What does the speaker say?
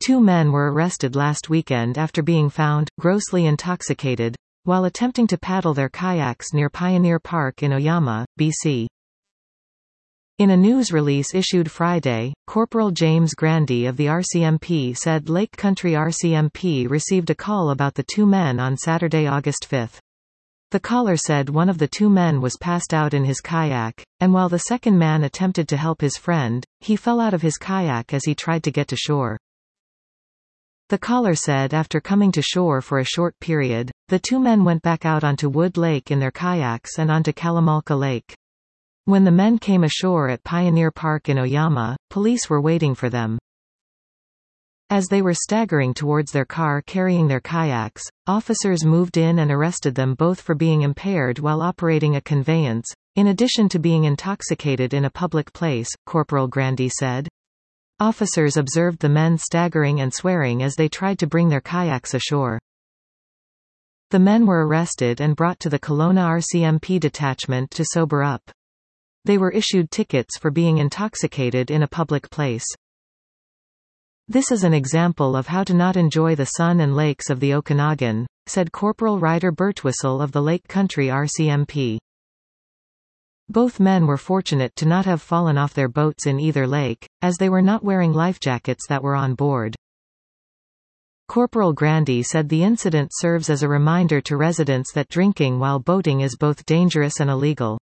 Two men were arrested last weekend after being found, grossly intoxicated, while attempting to paddle their kayaks near Pioneer Park in Oyama, BC. In a news release issued Friday, Corporal James Grandy of the RCMP said Lake Country RCMP received a call about the two men on Saturday, August 5. The caller said one of the two men was passed out in his kayak, and while the second man attempted to help his friend, he fell out of his kayak as he tried to get to shore. The caller said after coming to shore for a short period, the two men went back out onto Wood Lake in their kayaks and onto Kalamalka Lake. When the men came ashore at Pioneer Park in Oyama, police were waiting for them. As they were staggering towards their car carrying their kayaks, officers moved in and arrested them both for being impaired while operating a conveyance, in addition to being intoxicated in a public place, Corporal Grandy said. Officers observed the men staggering and swearing as they tried to bring their kayaks ashore. The men were arrested and brought to the Kelowna RCMP detachment to sober up. They were issued tickets for being intoxicated in a public place. This is an example of how to not enjoy the sun and lakes of the Okanagan, said Corporal Ryder Birtwistle of the Lake Country RCMP. Both men were fortunate to not have fallen off their boats in either lake, as they were not wearing life jackets that were on board. Corporal Grandy said the incident serves as a reminder to residents that drinking while boating is both dangerous and illegal.